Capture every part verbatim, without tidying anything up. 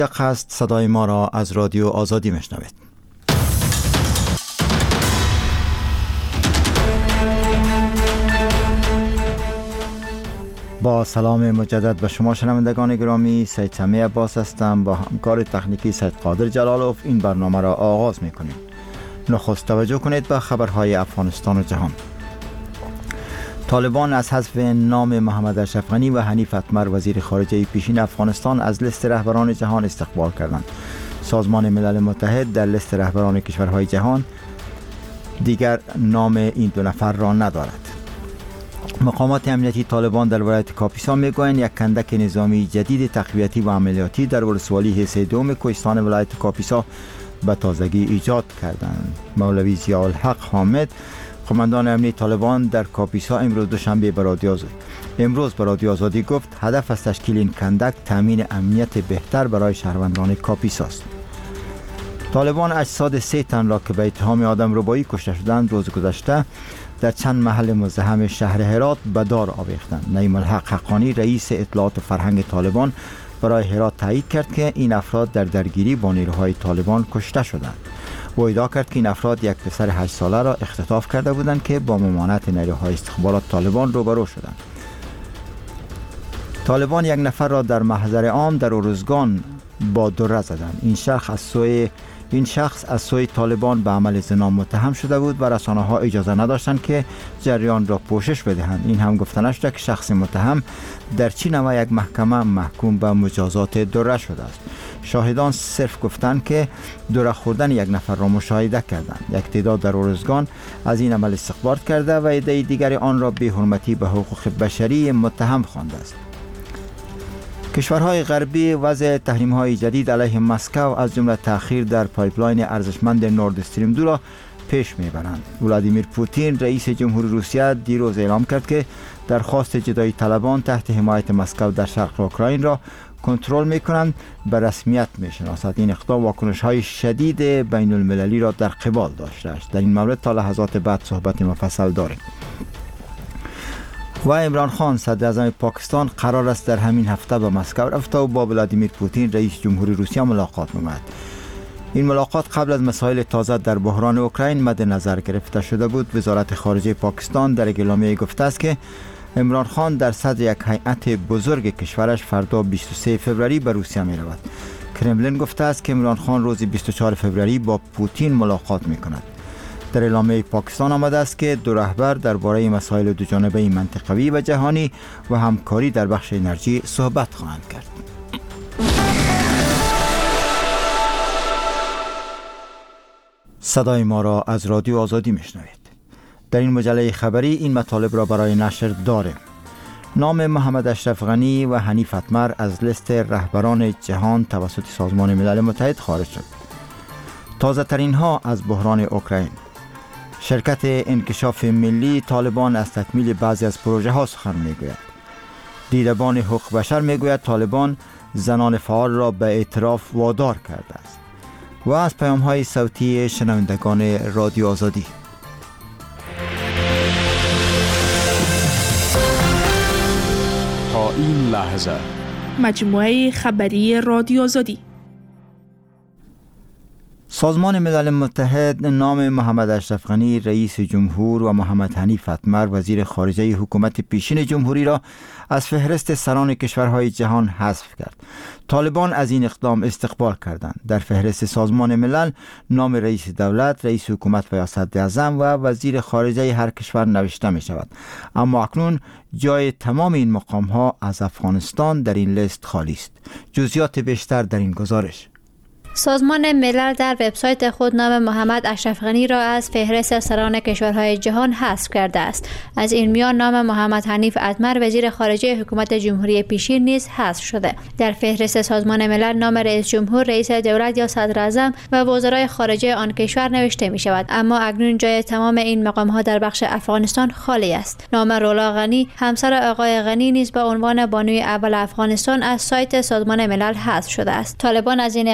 یک است صدای ما را از رادیو آزادی میشنوید. با سلام مجدد به شما شنوندگان گرامی، سید سمی عباس هستم. با همکار تکنیکی سید قادر جلالوف این برنامه را آغاز میکنیم. نخست توجه کنید به خبرهای افغانستان و جهان. طالبان از حذف نام محمد اشرف غنی و حنیف اتمر وزیر خارجه پیشین افغانستان از لیست رهبران جهان استقبال کردند. سازمان ملل متحد در لیست رهبران کشورهای جهان دیگر نام این دو نفر را ندارد. مقامات امنیتی طالبان در ولایت کاپیسا میگویند یک کندک نظامی جدید تقویتی و عملیاتی در ولسوالی حصه دوم کوهستان ولایت کاپیسا به تازگی ایجاد کردند. مولوی ضیاء الحق حامد، قماندان امنی طالبان در کاپیسا، امروز دوشنبه به رادیو آزادی امروز به رادیو آزادی گفت هدف از تشکیل این کندک تامین امنیت بهتر برای شهروندان کاپیسا است. طالبان اجساد سه تن را که به اتهام آدمربایی کشته شدند روز گذشته در چند محل مزدحم شهر هرات به دار آویختند. نعیم الحق حقانی، رئیس اطلاعات و فرهنگ طالبان، برای هرات تایید کرد که این افراد در درگیری با نیروهای طالبان کشته شدند. او ادعا کرد که این افراد یک پسر هشت ساله را اختطاف کرده بودند که با ممانعت نیروهای استخبارات طالبان روبرو شدند. طالبان یک نفر را در محضر عام در ارزگان با دره زدند. این شخص از سوی این شخص از سوی طالبان به عمل زنا متهم شده بود و رسانه ها اجازه نداشتند که جریان را پوشش بدهند. این هم گفته نشده که شخص متهم در چین و یک محکمه محکوم به مجازات دره شده است. شاهدان صرف گفتند که دره خوردن یک نفر را مشاهده کردند. یک تعداد در ارزگان از این عمل استخبار کرده و عده دیگر آن را بی حرمتی به حقوق بشری متهم خوانده است. کشورهای غربی وضع تحریم‌های جدید علیه مسکو از جمله تأخیر در پایپلاین ارزشمند نورد استریم دو را پیش میبرند. ولادیمیر پوتین رئیس جمهوری روسیه دیروز اعلام کرد که درخواست جدایی طلبان تحت حمایت مسکو در شرق اوکراین را کنترل میکنند به رسمیت میشناسد. این اقدام واکنش‌های شدید بین المللی را در قبال داشته است. در این مورد تا لحظات بعد صحبت مفصل داریم. و عمران خان صدر اعظم پاکستان قرار است در همین هفته به مسکو رفته و با ولادیمیر پوتین رئیس جمهوری روسیه ملاقات نماید. این ملاقات قبل از مسائل تازه در بحران اوکراین مد نظر گرفته شده بود. وزارت خارجه پاکستان در اعلامیه گفته است که عمران خان در صدر یک هیئت بزرگ کشورش فردا بیست و سوم فوریه به روسیه می رود. کرملین گفته است که عمران خان روز بیست و چهارم فوریه با پوتین ملاقات می کند. در اعلامیه پاکستان آمده است که دو رهبر درباره مسائل دوجانبه منطقوی و جهانی و همکاری در بخش انرژی صحبت خواهند کرد. صدای ما را از رادیو آزادی میشنوید. در این مجله خبری این مطالب را برای نشر داریم. نام محمد اشرف غنی و حنیف اتمر از لیست رهبران جهان توسط سازمان ملل متحد خارج شد. تازه ترین ها از بحران اوکراین. شرکت انکشاف ملی طالبان از تکمیل بعضی از پروژه ها سخن میگوید. دیدبان حقوق بشر میگوید طالبان زنان فعال را به اعتراف وادار کرده است. و از پیام های صوتی شنوندگان رادیو آزادی. تا این لحظه مجموعه خبری رادیو آزادی. سازمان ملل متحد نام محمد اشرف غنی رئیس جمهور و محمد حنیف اتمر وزیر خارجه حکومت پیشین جمهوری را از فهرست سران کشورهای جهان حذف کرد. طالبان از این اقدام استقبال کردند. در فهرست سازمان ملل نام رئیس دولت، رئیس حکومت و یا صدر اعظم و وزیر خارجه هر کشور نوشته می شود. اما اکنون جای تمام این مقام ها از افغانستان در این لیست خالی است. جزئیات بیشتر در این گزارش. سازمان ملل در وبسایت خود نام محمد اشرف غنی را از فهرست سران کشورهای جهان حذف کرده است. از این میان نام محمد حنیف اتمر وزیر خارجه حکومت جمهوری پیشین نیز حذف شده. در فهرست سازمان ملل نام رئیس جمهور، رئیس دولت یا صدر اعظم و وزرای خارجه آن کشور نوشته می شود. اما اکنون جای تمام این مقام ها در بخش افغانستان خالی است. نام رولا غنی، همسر آقای غنی، نیز به عنوان بانوی اول افغانستان از سایت سازمان ملل حذف شده است. طالبان از این اقدام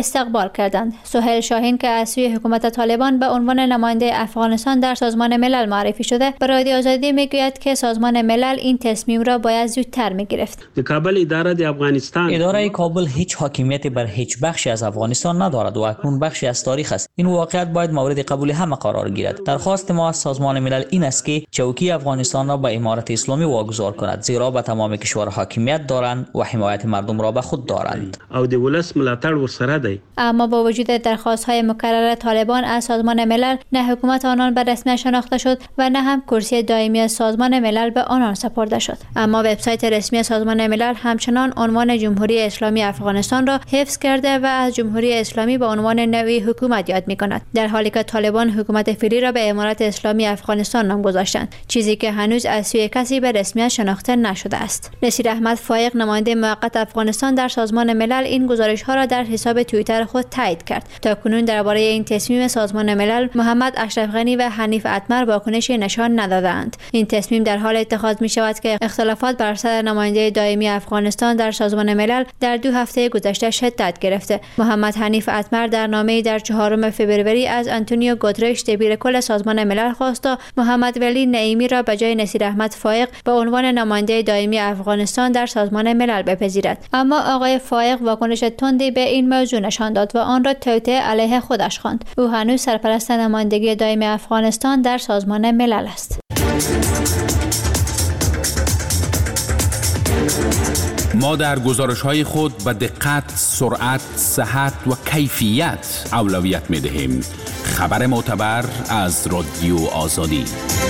استقبال کردند. سهیل شاهین که از سوی حکومت طالبان به عنوان نماینده افغانستان در سازمان ملل معرفی شده، به رادیو آزادی میگوید که سازمان ملل این تصمیم را باید زودتر میگرفت. کابل اداره د افغانستان اداره کابل هیچ حاکمیتی بر هیچ بخشی از افغانستان ندارد و اکنون بخشی از تاریخ است. این واقعیت باید مورد قبول همه قرار گیرد. درخواست ما از سازمان ملل این است که چوکی افغانستان را به امارت اسلامی واگذار کند، زیرا به تمام کشورها حاکمیت دارند و حمایت مردم را به خود دارند. او د ولس ملاتړ ورسره دی. اما با وجود درخواست‌های مکرر طالبان از سازمان ملل، نه حکومت آنان به رسمیت شناخته شد و نه هم کرسی دائمی سازمان ملل به آنان سپرده شد. اما وبسایت رسمی سازمان ملل همچنان عنوان جمهوری اسلامی افغانستان را حفظ کرده و از جمهوری اسلامی به عنوان نوعی حکومت یاد می‌کند، در حالی که طالبان حکومت فعلی را به امارت اسلامی افغانستان نام گذاشتند، چیزی که هنوز از سوی کسی به رسمیت شناخته نشده است. نصیر احمد فایق، نماینده موقت افغانستان در سازمان ملل، این گزارش‌ها را در حساب توییتر خود تایید کرد. تاکنون درباره این تصمیم سازمان ملل محمد اشرف غنی و حنیف اتمر واکنشی نشان ندادند. این تصمیم در حال اتخاذ می شود که اختلافات بر سر نماینده دائمی افغانستان در سازمان ملل در دو هفته گذشته شدت گرفته. محمد حنیف اتمر در نامه‌ای در چهارم فوریه از آنتونیو گوترش دبیر کل سازمان ملل خواست تا محمد ولی نعیمی را به جای نصیر احمد فایق به عنوان نماینده دائمی افغانستان در سازمان ملل بپذیرد. اما آقای فایق واکنش تندی به این موضوع نشان داد و آن را توطئه علیه خودش خواند. او هنوز سرپرست نمایندگی دائمی افغانستان در سازمان ملل است. ما در گزارش‌های خود به دقت، سرعت، صحت و کیفیت اولویت می‌دهیم. خبر معتبر از رادیو آزادی.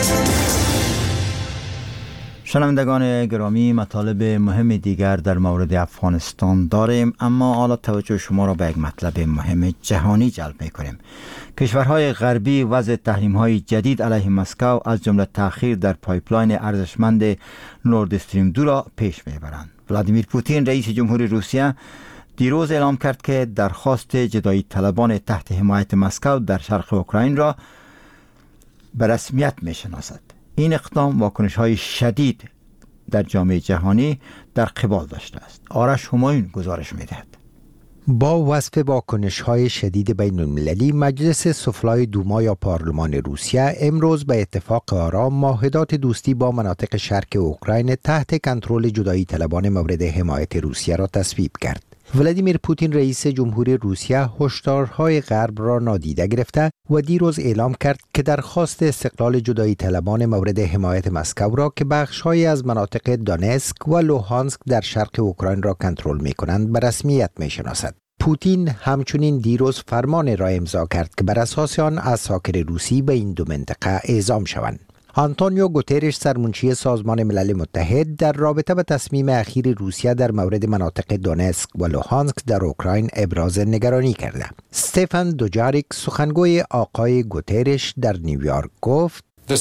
شنوندگان گرامی، مطالب مهم دیگر در مورد افغانستان داریم، اما حالا توجه شما را به یک مطلب مهم جهانی جلب می‌کنیم. کشورهای غربی وضع تحریم‌های جدید علیه مسکو از جمله تأخیر در پایپلاین ارزشمند نورد استریم دو را پیش می‌برند. ولادیمیر پوتین رئیس جمهوری روسیه دیروز اعلام کرد که درخواست جدایی طلبان تحت حمایت مسکو در شرق اوکراین را به رسمیت می‌شناسد. این اقدام واکنش‌های شدید در جامعه جهانی در قبال داشته است. آرش همایون گزارش می‌دهد. با وصف واکنش‌های شدید بین المللی، مجلس سفلای دوما یا پارلمان روسیه امروز به اتفاق آرا معاهدات دوستی با مناطق شرق اوکراین تحت کنترل جدایی طلبان مورد حمایت روسیه را تصویب کرد. ولادیمیر پوتین رئیس جمهوری روسیه هشدارهای غرب را نادیده گرفته و دیروز اعلام کرد که درخواست استقلال جدایی طلبان مورد حمایت مسکو را که بخش‌هایی از مناطق دونتسک و لوهانسک در شرق اوکراین را کنترل می‌کنند به رسمیت می‌شناسد. پوتین همچنین دیروز فرمان را امضا کرد که بر اساس آن اساکر روسی به این دو منطقه اعزام شوند. آنتونیو گوترش، سرمنشی سازمان ملل متحد، در رابطه با تصمیم اخیر روسیه در مورد مناطق دونتسک و لوهانسک در اوکراین ابراز نگرانی کرده. استفان دوجاریک، سخنگوی آقای گوترش، در نیویورک گفت: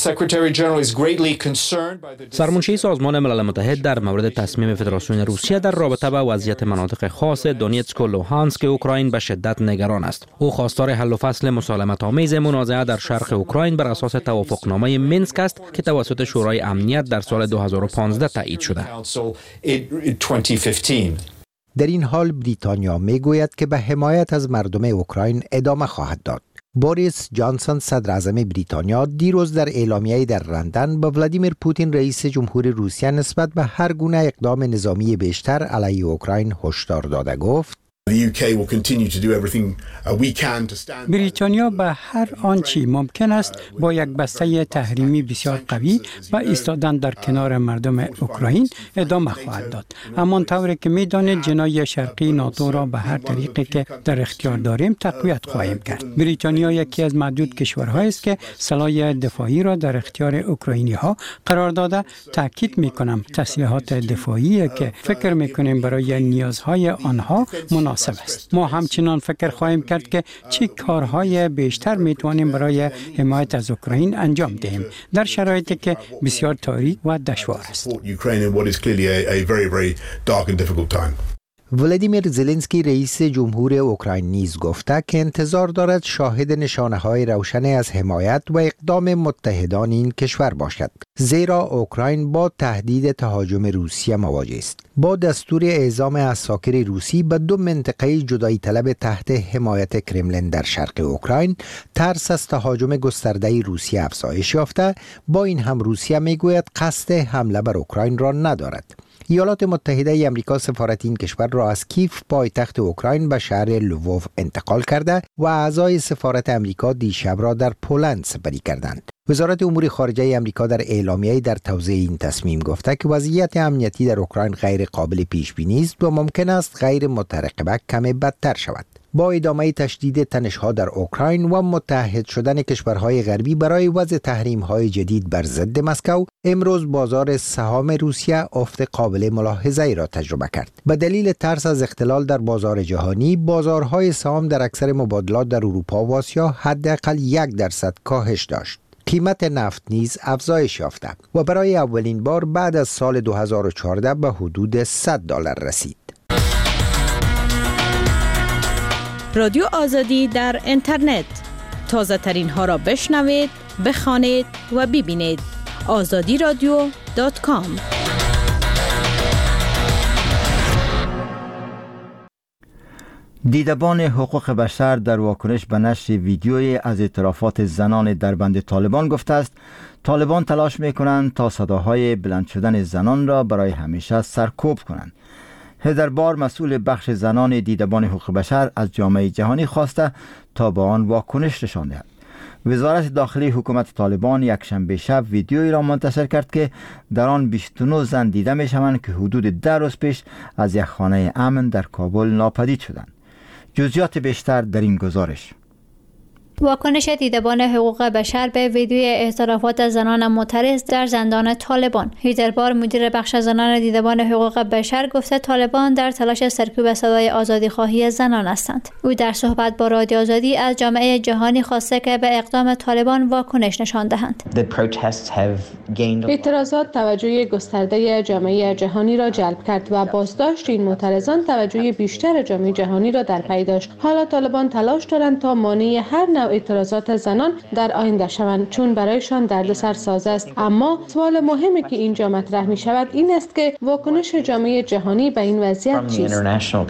سرمنشی سازمان ملل متحد در مورد تصمیم فدراسیون روسیه در رابطه با وضعیت مناطق خاص دونتسک و لوهانسک اوکراین به شدت نگران است. او خواستار حل و فصل مسالمت‌آمیز منازعه در شرق اوکراین بر اساس توافقنامه مینسک است که توسط شورای امنیت در سال دو هزار و پانزده تایید شده. در این حال بریتانیا میگوید که به حمایت از مردم اوکراین ادامه خواهد داد. بوریس جانسون، صدر اعظم بریتانیا، دیروز در اعلامیه‌ای در لندن به ولادیمیر پوتین رئیس جمهوری روسیه نسبت به هر گونه اقدام نظامی بیشتر علیه اوکراین هشدار داده گفت: بریتانیا به هر آنچه ممکن است با یک بسته تحریمی بسیار قوی و ایستادن در کنار مردم اوکراین ادامه خواهد داد. همان طوری که می‌دانید جناح شرقی ناتو را به هر طریقی که در اختیار داریم تقویت خواهیم کرد. بریتانیا یکی از معدود کشورهایی است که سلاح دفاعی را در اختیار اوکراینی‌ها قرار داده. تاکید می‌کنم تسلیحات دفاعی که فکر می‌کنیم برای نیازهای آنها مناسب است. ما همچنان فکر خواهیم کرد که چه کارهای بیشتر میتوانیم برای حمایت از اوکراین انجام دهیم در شرایطی که بسیار تاریک و دشوار است. ولادیمیر زلنسکی رئیس جمهور اوکراین نیز گفته که انتظار دارد شاهد نشانه‌های روشن از حمایت و اقدام متحدان این کشور باشد، زیرا اوکراین با تهدید تهاجم روسیه مواجه است. با دستور اعزام عساکر روسی به دو منطقه جدایی طلب تحت حمایت کرملین در شرق اوکراین، ترس از تهاجم گسترده روسیه افزایش یافته. با این هم روسیه میگوید قصد حمله بر اوکراین را ندارد. ایالات متحده ای آمریکا سفارت این کشور را از کیف پایتخت اوکراین به شهر لووو انتقال کرده و اعضای سفارت آمریکا دیشب را در پولند سپری کردند. وزارت امور خارجه آمریکا در اعلامیه‌ای در توضیح این تصمیم گفته که وضعیت امنیتی در اوکراین غیر قابل پیش بینی است و ممکن است غیر مترقبه کمی بدتر شود. با ادامه تشدید تنش‌ها در اوکراین و متحد شدن کشورهای غربی برای وضع تحریم‌های جدید بر ضد مسکو، امروز بازار سهام روسیه افت قابل ملاحظه‌ای را تجربه کرد. به دلیل ترس از اختلال در بازار جهانی، بازارهای سهام در اکثر مبادلات در اروپا و آسیا حداقل یک درصد کاهش داشت. قیمت نفت نیز افزایش یافته و برای اولین بار بعد از سال دو هزار و چهارده به حدود صد دلار رسید. رادیو آزادی در اینترنت، تازه ترین ها را بشنوید، بخوانید و ببینید. آزادی رادیو دات کام. دیدبان حقوق بشر در واکنش به نشر ویدیوی از اعترافات زنان در بند طالبان گفته است طالبان تلاش می‌کنند تا صداهای بلند شدن زنان را برای همیشه سرکوب کنند. هدر بار مسئول بخش زنان دیدبان حقوق بشر از جامعه جهانی خواسته تا با آن واکنش نشان دهد. وزارت داخلی حکومت طالبان یک شنبه شب ویدیویی را منتشر کرد که در آن بیست و نه زن دیده می‌شوند که حدود ده روز پیش از یک خانه امن در کابل ناپدید شدند. جزئیات بیشتر در این گزارش. واکنش دیدبان حقوق بشر به ویدیوی اعترافات زنان معترض در زندان طالبان. هیدربار مدیر بخش زنان دیدبان حقوق بشر گفته طالبان در تلاش سرکوب صدای آزادی خواهی زنان هستند. او در صحبت با رادیو آزادی از جامعه جهانی خواسته که به اقدام طالبان واکنش نشان دهند. اعتراضات توجه گسترده جامعه جهانی را جلب کرد و بازداشت این معترضان توجه بیشتر جامعه جهانی را در پی داشت. حالا طالبان تلاش دارند تا مانع هر نوع اعتراضات زنان در آینده شوند، چون برایشان دردسر ساز است. اما سوال مهمی که اینجا مطرح می شود این است که واکنش جامعه جهانی به این وضعیت چیست؟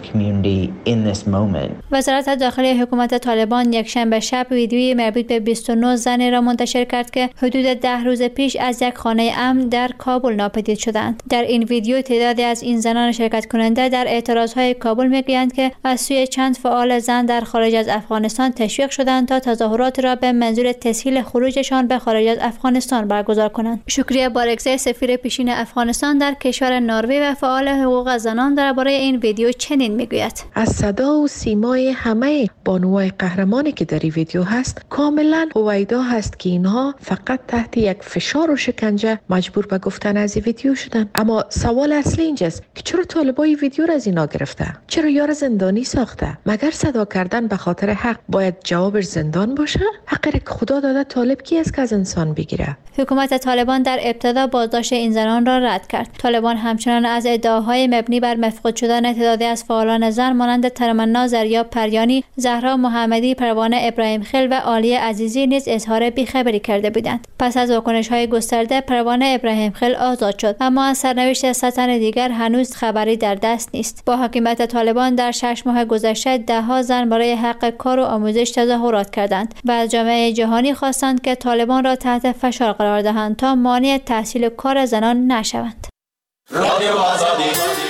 وزارت داخلی حکومت طالبان یک شنبه شب ویدیویی مربوط به بیست و نه زن را منتشر کرد که حدود ده روز پیش از یک خانه امن در کابل ناپدید شدند. در این ویدیو تعدادی از این زنان شرکت کننده در اعتراضهای کابل میگویند که از سوی چند فعال زن در خارج از افغانستان تشویق شدند تا تظاهرات را به منظور تسهیل خروجشان به خارج از افغانستان برگزار کنند. شکریه بارگزای سفیر پیشین افغانستان در کشور نروژ و فعال حقوق زنان درباره این ویدیو چنین میگوید: از صدا و سیمای همه بانوای قهرمانی که در این ویدیو هست کاملا هویدا هست که اینها فقط تحت یک فشار و شکنجه مجبور به گفتن از این ویدیو شدن. اما سوال اصلی اینجاست که چرا طالبای ویدیو را از اینا گرفته؟ چرا یار زندانی ساخته؟ مگر صدا کردن به خاطر حق باید جوابش زندان باشه؟ حقی که خدا داده طالب کی است که از انسان بگیره؟ حکومت طالبان در ابتدا بازداشت این زنان را رد کرد. طالبان همچنان از ادعاهای مبنی بر مفقود شدن تعدادی از فعالان زن مانند ترمنا زریاب پریانی، زهرا محمدی، پروانه ابراهیم خیل و عالیه عزیزی نیز اظهار بیخبری کرده بودند. پس از واکنش‌های گسترده پروانه ابراهیم خیل آزاد شد، اما از سرنوشت سه تن دیگر هنوز خبری در دست نیست. با حکومت طالبان در شش ماه گذشته ده ها زن برای حق کار و آموزش تظاهرات کردند و از جامعه جهانی خواستند که طالبان را تحت فشار قرار دهند تا مانع تحصیل کار زنان نشوند. رادیو آزادی.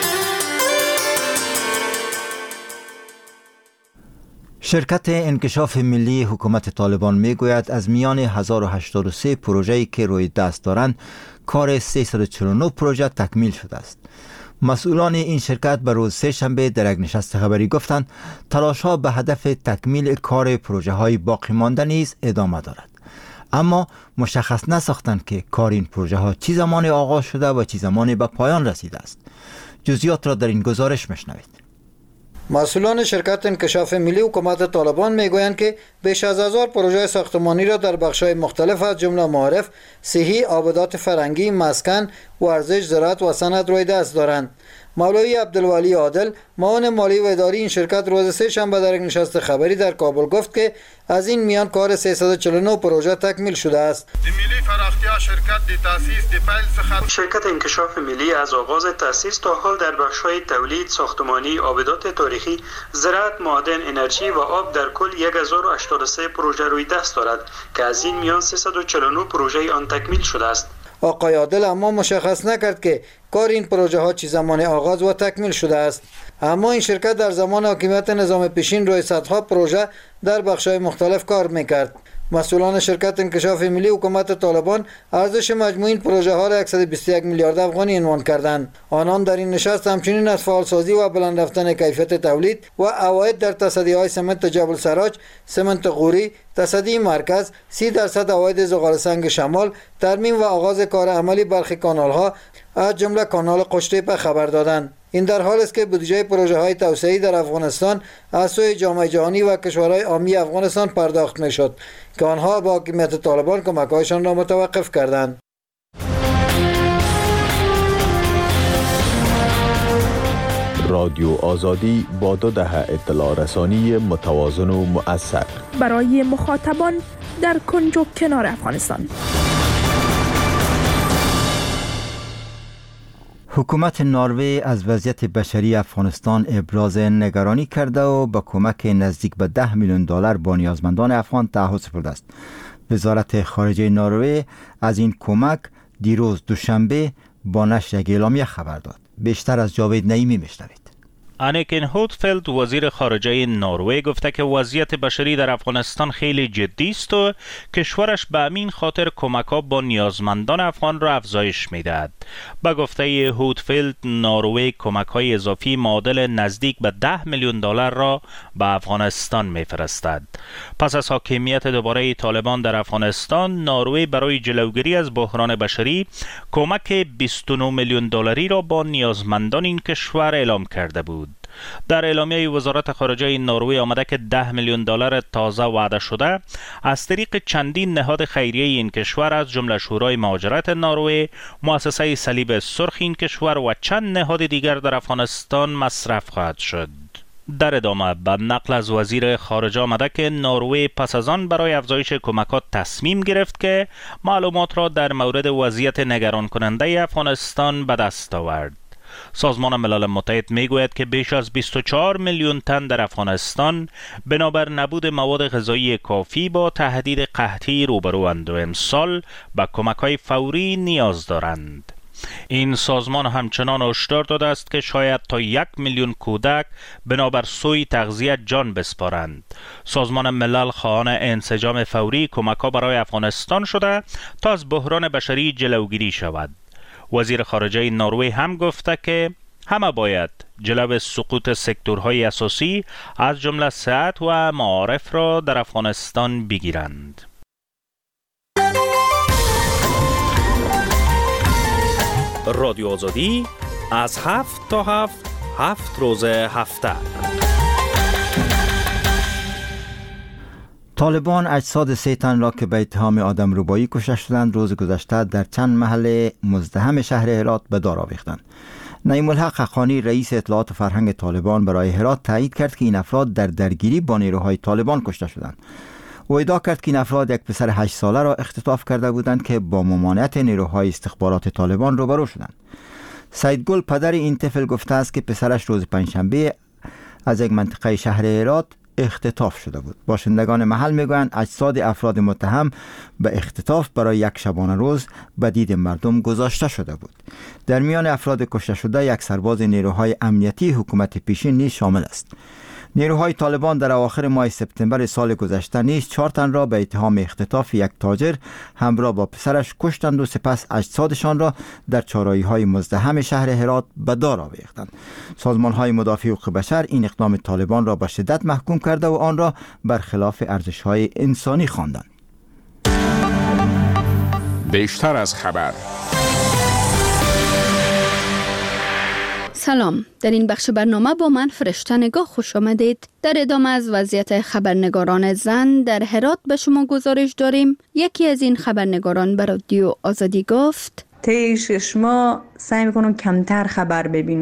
شرکت انکشاف ملی حکومت طالبان میگوید از میان هزار و هشتاد و سه پروژه‌ای که روی دست دارند کار سیصد و چهل و نه پروژه تکمیل شده است. مسئولان این شرکت به روز سه شنبه در یک نشست خبری گفتند تلاش‌ها به هدف تکمیل کار پروژه‌های باقی مانده نیز ادامه دارد، اما مشخص نساختند که کار این پروژه‌ها چه زمان آغاز شده و چه زمان به پایان رسیده است. جزئیات را در این گزارش میشنوید. مسئولان شرکت انکشاف ملی حکومت طالبان میگویند که بیش از هزار پروژه ساختمانی را در بخش‌های مختلف از جمله معارف، صحی، آبادات فرهنگی، مسکن، ورزش، زراعت و صنعت روی دست دارند. مولوی عبدالولی عادل معاون مالی و اداری این شرکت روز سه شنبه در یک نشست خبری در کابل گفت که از این میان کار سیصد و چهل و نه پروژه تکمیل شده است. ملی فراختیا شرکت دی تاسیس دی پیل سخت شرکت انکشاف ملی از آغاز تاسیس تا حال در بخش‌های تولید، ساختمانی، آبدات تاریخی، زراعت، معادن، انرژی و آب در کل هزار و هشتاد و سه پروژه روی دست دارد که از این میان سیصد و چهل و نه پروژه آن تکمیل شده است. آقای عادل اما مشخص نکرد که کار این پروژه ها چه زمان آغاز و تکمیل شده است. اما این شرکت در زمان حاکمیت نظام پیشین روی صدها پروژه در بخش‌های مختلف کار میکرد. مسئولان شرکت انکشاف ملی حکومت طالبان ارزش مجموعی این پروژه ها را صد و بیست و یک میلیارد افغانی عنوان کردند. آنان در این نشست همچنین از فعالسازی و بلند رفتن کیفیت تولید و عواید در تصدیهای سمنت جبل سراج، سمنت غوری، تصدی مرکز، سی درصد عواید زغال سنگ شمال، ترمیم و آغاز کار عملی برخی کانال ها از جمله کانال قشتیپه خبر دادند. این در حال است که بودجه پروژه های توسعه‌ای در افغانستان از سوی جامعه جهانی و کشورهای عامی افغانستان پرداخت میشد که آنها با حکومت طالبان کمک‌هایشان را متوقف کردند. رادیو آزادی با دو دهه اطلاع رسانی متوازن و مؤثر برای مخاطبان در کنج و کنار افغانستان. حکومت نروژ از وضعیت بشری افغانستان ابراز نگرانی کرده و با کمک نزدیک به ده میلیون دلار با نیازمندان افغان تعهد سپرده است. وزارت خارجه نروژ از این کمک دیروز دوشنبه با نشر یک اعلامیه خبر داد. بیشتر از جاوید نعیمی میشنوید. انیکن هوتفلد وزیر خارجه نروژ گفته که وضعیت بشری در افغانستان خیلی جدی است و کشورش به همین خاطر کمک‌ها با نیازمندان افغان را افزایش می‌دهد. با گفته هوتفلد نروژ کمک‌های اضافی معادل نزدیک به ده میلیون دلار را به افغانستان می‌فرستد. پس از حاکمیت دوباره طالبان در افغانستان، نروژ برای جلوگیری از بحران بشری کمک بیست و نه میلیون دلاری را با نیازمندان این کشور اعلام کرده بود. در اعلامیه وزارت خارجه نروژ آمده که ده میلیون دلار تازه وعده شده از طریق چندین نهاد خیریه این کشور از جمله شورای مهاجرت نروژ، مؤسسه صلیب سرخ این کشور و چند نهاد دیگر در افغانستان مصرف خواهد شد. در ادامه به نقل از وزیر خارجه آمده که نروژ پس از آن برای افزایش کمکات تصمیم گرفت که معلومات را در مورد وضعیت نگران کننده افغانستان به دست آورد. سازمان ملل متحد میگوید که بیش از بیست و چهار میلیون تن در افغانستان بنابر نبود مواد غذایی کافی با تهدید قحطی روبروند و امسال به کمک‌های فوری نیاز دارند. این سازمان همچنان هشدار داده است که شاید تا یک میلیون کودک بنابر سوی تغذیه جان بسپارند. سازمان ملل خواهان انسجام فوری کمک‌ها برای افغانستان شده تا از بحران بشری جلوگیری شود. وزیر خارجه نروژ هم گفته که همه باید جلو سقوط سکتورهای اساسی از جمله صحت و معارف را در افغانستان بگیرند. رادیو آزادی از هفت تا هفت هفت روز هفته. طالبان اجساد سه تن را که به اتهام آدمربایی کشته شدند روز گذشته در چند محل مزدحم شهر هرات به دار آویختند. نعیم الحق حقانی رئیس اطلاعات و فرهنگ طالبان برای هرات تایید کرد که این افراد در درگیری با نیروهای طالبان کشته شدند. او ادعا کرد که این افراد یک پسر هشت ساله را اختطاف کرده بودند که با ممانعت نیروهای استخبارات طالبان روبرو شدند. سید گل پدر این طفل گفته است که پسرش روز پنجشنبه از یک منطقه شهر هرات اختطاف شده بود. باشندگان محل میگویند اجساد افراد متهم به اختطاف برای یک شبانه روز به دید مردم گذاشته شده بود. در میان افراد کشته شده یک سرباز نیروهای امنیتی حکومت پیشین نیز شامل است. نیروهای طالبان در اواخر ماه سپتامبر سال گذشته نیز چهار تن را به اتهام اختطاف یک تاجر همراه با پسرش کشتند و سپس اجسادشان را در چهارراهی‌های مزدحم شهر هرات به دار آویختند. سازمان‌های مدافع حقوق بشر این اقدام طالبان را به شدت محکوم کرده و آن را برخلاف ارزش‌های انسانی خواندند. بیشتر از خبر. سلام، در این بخش برنامه با من فرشته نگاه خوش آمدید. در ادامه از وضعیت خبرنگاران زن در هرات به شما گزارش داریم. یکی از این خبرنگاران به رادیو آزادی گفت: طی شش ماه سعی میکنم کمتر خبر ببینم،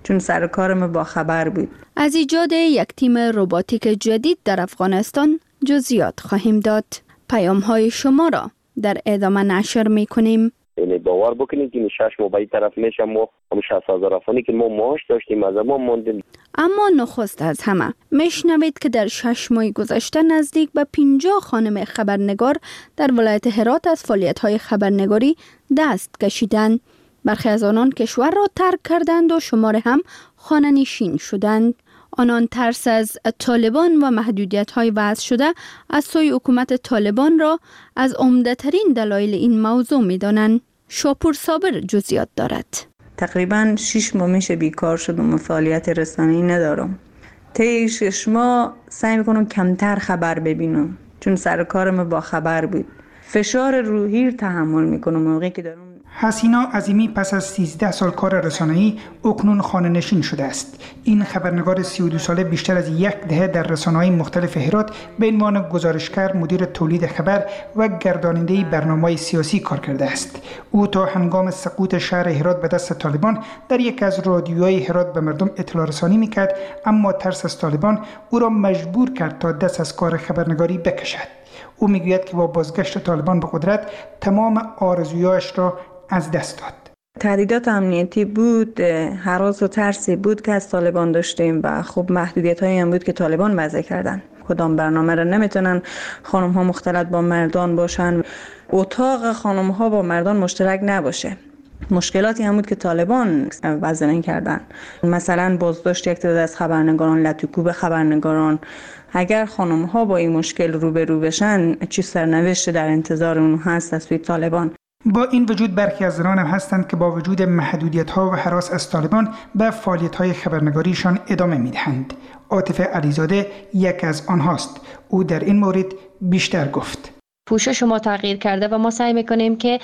چون سر کار ما با خبر بود. از ایجاد یک تیم رباتیک جدید در افغانستان جزئیات خواهیم داد. پیام های شما را در ادامه نشر می کنیم. یعنی باور بکنید که شش ماه به طرف میشه ما هم شصت هزار افغانی که ما معاش داشتیم از ما موندیم. اما نخست از همه میشنوید که در شش ماه گذشته نزدیک به پنجاه خانم خبرنگار در ولایت هرات از فعالیت‌های خبرنگاری دست کشیدند. برخی از آنان کشور را ترک کردند و شمار هم خانه‌نشین شدند. آنان ترس از طالبان و محدودیت‌های وضع شده از سوی حکومت طالبان را از عمده‌ترین دلایل این موضوع می‌دانند. شاپور صابر جزئیات دارد. تقریباً شش ماه میشه بیکار شدم و فعالیت رسانه‌ای ندارم. طی شش ماه سعی می‌کنم کمتر خبر ببینم چون سر کارم با خبر بود. فشار روحی رو تحمل می‌کنم موقعی که دارم. حسینا عظیمی پس از سیزده سال کار رسانه‌ای اکنون خانه‌نشین شده است. این خبرنگار سی و دو ساله بیشتر از یک دهه در رسانه‌های مختلف هرات به عنوان گزارشگر، مدیر تولید خبر و گرداننده برنامه‌های سیاسی کار کرده است. او تا هنگام سقوط شهر هرات به دست طالبان در یک از رادیوهای هرات به مردم اطلاع رسانی می‌کرد، اما ترس از طالبان او را مجبور کرد تا دست از کار خبرنگاری بکشد. او میگوید که با بازگشت طالبان به قدرت تمام آرزویاش را از دست داد. تهدیدات امنیتی بود، هراس و ترسی بود که از طالبان داشتیم و خب محدودیت هایی هم بود که طالبان وضع کردن. کدام برنامه را نمیتونن خانم ها مختلط با مردان باشن، اتاق خانم ها با مردان مشترک نباشه. مشکلاتی هم بود که طالبان وضع کردن، مثلا بازداشت یک تعداد از خبرنگاران، لطوکوب خبرنگاران. اگر خانم ها با این مشکل روبرو بشن چی سرنوشت در انتظار اون هست از سوی طالبان. با این وجود برخی از زنان هم هستند که با وجود محدودیت‌ها و هراس از طالبان به فعالیت‌های خبرنگاریشان ادامه می‌دهند. عاطف علیزاده یک از آنهاست. او در این مورد بیشتر گفت. پوشش ما تغییر کرده و ما سعی میکنیم که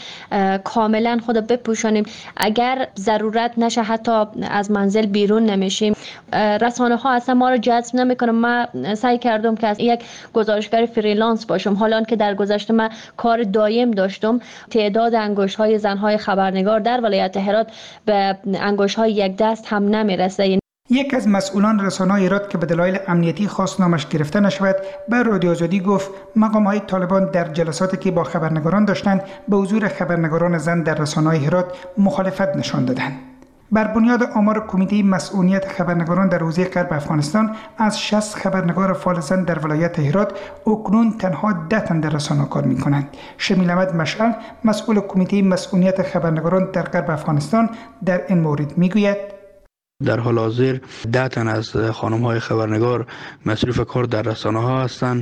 کاملا خود بپوشانیم. اگر ضرورت نشه حتی از منزل بیرون نمیشیم. رسانه ها اصلا ما رو جذب نمیکنه. من سعی کردم که از یک گزارشگر فریلنس باشم، حالا که در گذشته من کار دایم داشتم. تعداد انگشت های زن های خبرنگار در ولایت هرات به انگشت های یک دست هم نمیرسه. یک از مسئولان رسانه‌های هرات که به دلایل امنیتی خواست نامش گرفته نشود به رادیو آزادی گفت مقام‌های طالبان در جلساتی که با خبرنگاران داشتند به حضور خبرنگاران زن در رسانه‌های هرات مخالفت نشان دادند. بر بنیاد آمار کمیته مسئولیت خبرنگاران در حوزه غرب افغانستان از شصت خبرنگار فعال زن در ولایت هرات اکنون تنها ده تن در رسانه کار می‌کنند. شمیل احمد مشعل مسئول کمیته مسئولیت خبرنگاران در غرب افغانستان در این مورد می‌گوید در حال حاضر ده تن از خانم های خبرنگار مصروف کار در رسانه ها هستند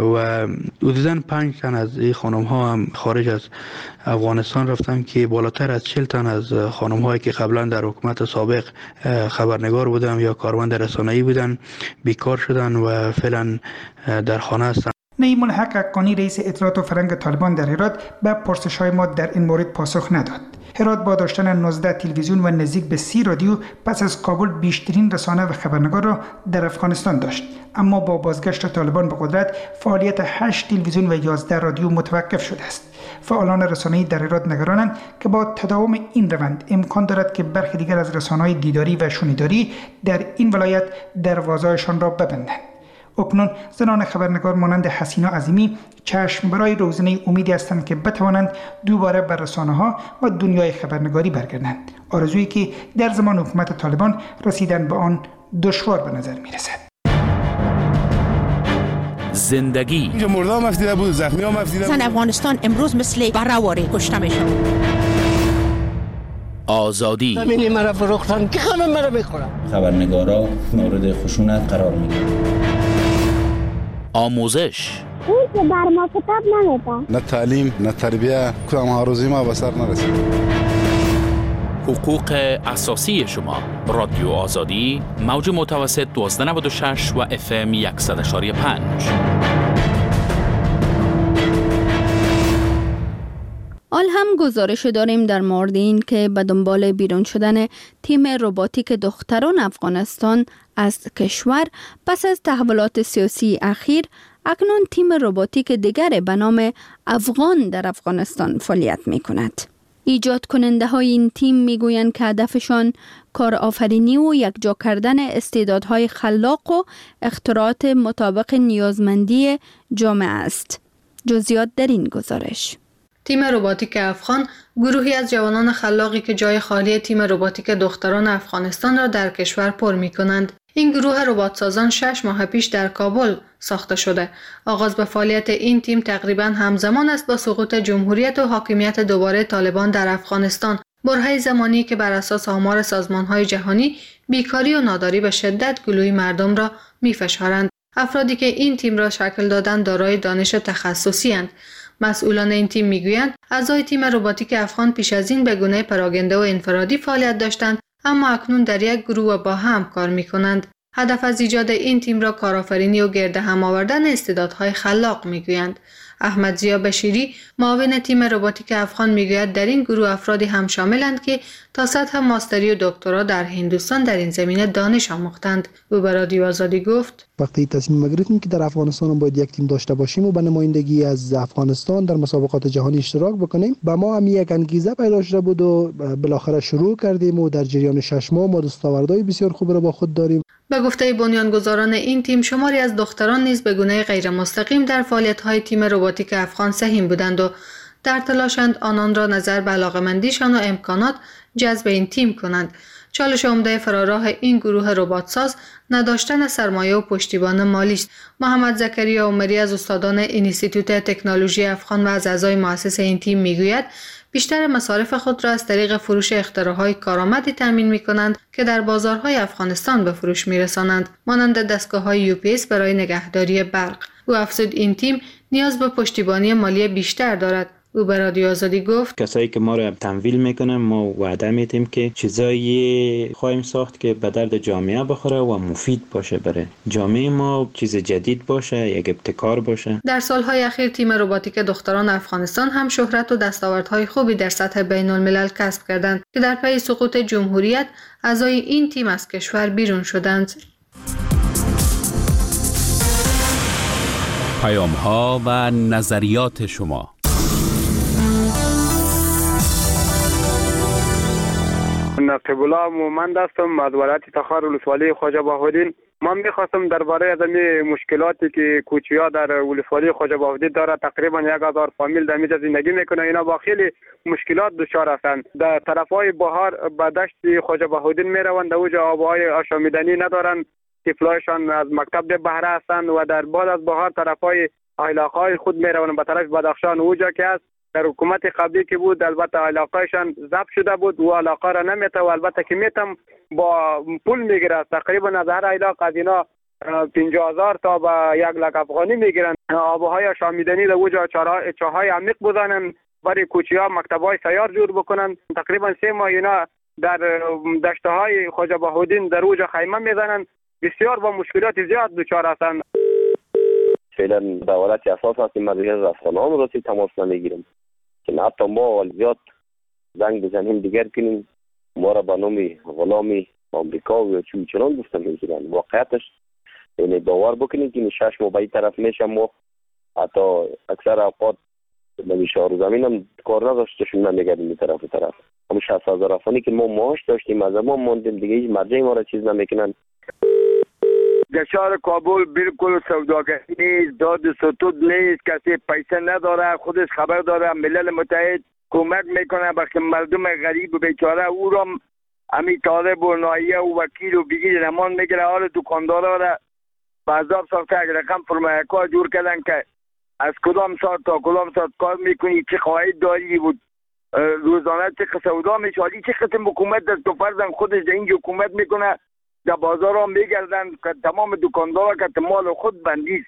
و حدوداً پنج تن از این خانم ها هم خارج از افغانستان رفتن که بالاتر از چهل تن از خانم هایی که قبلا در حکومت سابق خبرنگار بودن یا کارمند رسانه‌ای بودن بیکار شدن و فعلا در خانه هستند. نعیم الحق حقانی رئیس اطلاعات و فرهنگ طالبان در هرات به پرسش‌های ما در این مورد پاسخ نداد. هرات با داشتن نوزده تلویزیون و نزدیک به سی رادیو پس از کابل بیشترین رسانه و خبرنگار را در افغانستان داشت، اما با بازگشت طالبان به قدرت فعالیت هشت تلویزیون و یازده رادیو متوقف شده است. فعالان رسانه‌ای در هرات نگرانند که با تداوم این روند امکان دارد که برخی دیگر از رسانه‌های دیداری و شنیداری در این ولایت دروازه‌هایشان را ببندند. اکنون زنان خبرنگار مانند حسینا عظیمی چشم برای روزنه امیدی هستند که بتوانند دوباره به رسانه‌ها و دنیای خبرنگاری برگردند، آرزویی که در زمان حکومت طالبان رسیدن به آن دشوار به نظر می‌رسد. زندگی اینجا مردم مفتیده بود، زخمی ها مفتیده بود. زن افغانستان امروز مثل برهواری کشته میشن. آزادی همینی مرا فروختن که همه مرا میخورن. خبرنگارا مورد خشونت قرار میگیرن. آموزش اون که بر ما کتاب نمیده. نه تعلیم نه تربیه، کدام آرزوی ما به سر نرسید. حقوق اساسی شما. رادیو آزادی موج متوسط دوازده نود و شش و اف ام صد و یک و پنج. آل هم گزارش داریم در مورد این که به دنبال بیرون شدن تیم رباتیک دختران افغانستان از کشور پس از تحولات سیاسی اخیر، اکنون تیم رباتیک دیگر به نام افغان در افغانستان فعالیت می کند. ایجاد کننده های این تیم می گویند که هدفشان کار آفرینی و یکجا کردن استعدادهای خلاق و اختراعات مطابق نیازمندی جامعه است. جزئیات در این گزارش. تیم رباتیک افغان گروهی از جوانان خلاقی که جای خالی تیم رباتیک دختران افغانستان را در کشور پر می کنند. این گروه رباتسازان شش ماه پیش در کابل ساخته شده. آغاز به فعالیت این تیم تقریباً همزمان است با سقوط جمهوریت و حاکمیت دوباره طالبان در افغانستان. برهه زمانی که بر اساس آمار سازمان‌های جهانی بیکاری و ناداری به شدت گلوی مردم را می‌فشارند. افرادی که این تیم را شکل دادند دارای دانش تخصصی اند. مسئولان این تیم میگویند اعضای تیم رباتیک افغان پیش از این به گونه پراگنده و انفرادی فعالیت داشتند، اما اکنون در یک گروه با هم کار می‌کنند. هدف از ایجاد این تیم را کارآفرینی و گرد هم آوردن استعدادهای خلاق میگویند. احمد ضیا بشیری معاون تیم رباتیک افغان میگوید در این گروه افرادی هم شاملند که تا سطح ماستری و دکترا در هندوستان در این زمینه دانش آموختند. او به رادیو آزادی گفت وقتی تصمیم گرفتیم که در افغانستان هم باید یک تیم داشته باشیم و به نمایندگی از افغانستان در مسابقات جهانی اشتراک بکنیم، به ما هم یک انگیزه پیدا شده بود و بالاخره شروع کردیم و در جریان شش ماه ما دستاوردهای بسیار خوب را با خود داریم. به گفته بنیانگذاران این تیم شماری از دختران نیز به گونه غیر مستقیم در فعالیت‌های تیم رباتیک افغان سهیم بودند و در تلاشند آنان را نظر به علاقه‌مندیشان و امکانات جذب این تیم کنند. چالش عمده فراراه این گروه رباتساز نداشتن سرمایه و پشتیبان مالی است. محمد زکریا عمری از استادان انستیتوت تکنولوژی افغان و از اعضای مؤسس این تیم میگوید بیشتر مصارف خود را از طریق فروش اختراعهای کارآمدی تامین می‌کنند که در بازارهای افغانستان به فروش می‌رسانند، مانند دستگاه‌های یو پی اس برای نگهداری برق. او افزود این تیم نیاز به پشتیبانی مالی بیشتر دارد. او به رادیو آزادی گفت کسایی که ما رو تمویل میکنن ما وعده میدیم که چیزایی خواهیم ساخت که به درد جامعه بخوره و مفید باشه برای جامعه ما، چیز جدید باشه، یک ابتکار باشه. در سالهای اخیر تیم رباتیک دختران افغانستان هم شهرت و دستاوردهای خوبی در سطح بین الملل کسب کردند که در پی سقوط جمهوریت اعضای این تیم از کشور بیرون شدند. پیام ها و نظریات شما. نقیب الله مومند هستم از ولایت تخار ولسوالی خواجه بهاءالدین. من میخواستم درباره از مشکلاتی که کوچی‌ها در ولسوالی خواجه بهاءالدین داره، تقریبا یک هزار فامیل در اینجا زندگی میکنه، اینا با خیلی مشکلات دچار هستند. در طرفای بهار به دشت خواجه بهاءالدین میروند، اوجا آبهای آشامیدنی ندارن، طفلایشان از مکتب به بهره هستند و در بعد از بهار طرفای علاقه‌های خود میروند به طرف بدخشان، اوجا که است در حکومت قبلی که بود البته علاقهشان ضبط شده بود و علاقه را نمیته و البته که میتم با پول میگیره، تقریبا از هر علاقه از اینا پنجاه هزار تا به یک لک افغانی میگیرن. آبهای شامیدنی در اوجا چاهای عمیق بزنن، برای کوچی‌ها مکتب‌های سیار جور بکنن. تقریبا سه ماه اینا در دشت‌های خواجه بهاءالدین در اوجا خیمه میزنن، بسیار با مشکلات زیاد دچار هستند. فعلا دولت اساس هستیم از رسانه هم راستی تماس نمیگیریم که حتی ما زیاد زنگ بزنیم دیگر کنیم ما را به نام غلامی آمریکا و چون چنان گفتن میگیرن. واقعیتش یعنی باور بکنید که شش ماه به این طرف میشم و حتی اکثر اوقات نمیشه رو زمین هم کار نداشتشون نمیگردیم این طرف و طرف. همون شصت هزار افغانی که ما معاش داشتیم از ما موندیم دیگه هیچ مرجعی ما را چیز نمیکنن. در شهر کابل بالکل سوداگری نیست، داد ستود نیست، کسی پیسه نداره، خودش خبر داره، ملل متحد کمک میکنه به مردم غریب و بیچاره، او را همین طالب و نایه و وکیل و بگیر نمان میگیره، حال دکاندارا را به عذاب ساخته. یک رقم فرمایه کار جور کردن که از کدام ساعت تا کدام ساعت کار میکنی، چه خواهید داری بود روزانه چه سودا میشه، حالی چه قسم حکومت دست و فرزن خودش در اینجا حکومت میکنه، در بازار ها میگردن که تمام دکاندارا که مال خود بندیست.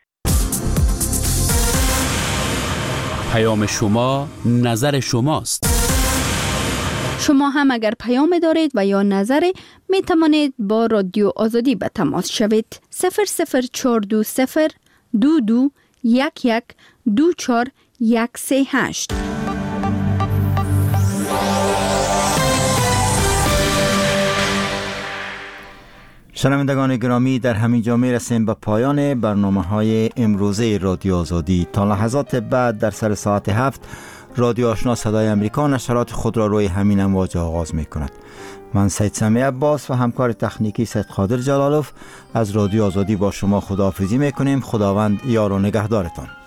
پیام شما نظر شماست. شما هم اگر پیام دارید و یا نظری می توانید با رادیو آزادی به تماس شوید. صفر صفر چهار دو صفر دو دو یک یک دو چهار یک سه هشت. شنوندگان گرامی، در همین جا می رسیم به پایان برنامه های امروزه رادیو آزادی. تا لحظات بعد در سر ساعت هفت رادیو آشنا صدای امریکا نشرات خود را روی همین امواج آغاز می کند. من سید سمیع عباس و همکار تکنیکی سید قادر جلالوف از رادیو آزادی با شما خداحافظی می کنیم. خداوند یار و نگهدارتان.